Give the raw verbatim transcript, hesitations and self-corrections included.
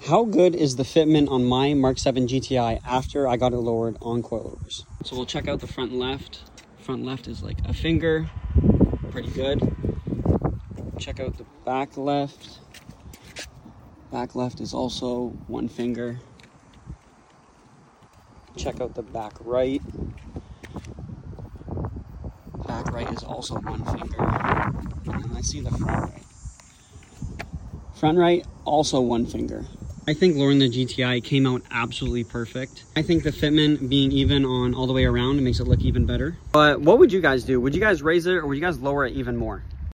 How good is the fitment on my Mark seven G T I after I got it lowered on coilovers? So we'll check out the front left. Front left is like a finger, pretty good. Check out the back left. Back left is also one finger. Check out the back right. Back right is also one finger. And then let's see the front right. Front right, also one finger. I think lowering the G T I came out absolutely perfect. I think the fitment being even on all the way around makes it look even better. But what would you guys do? Would you guys raise it or would you guys lower it even more?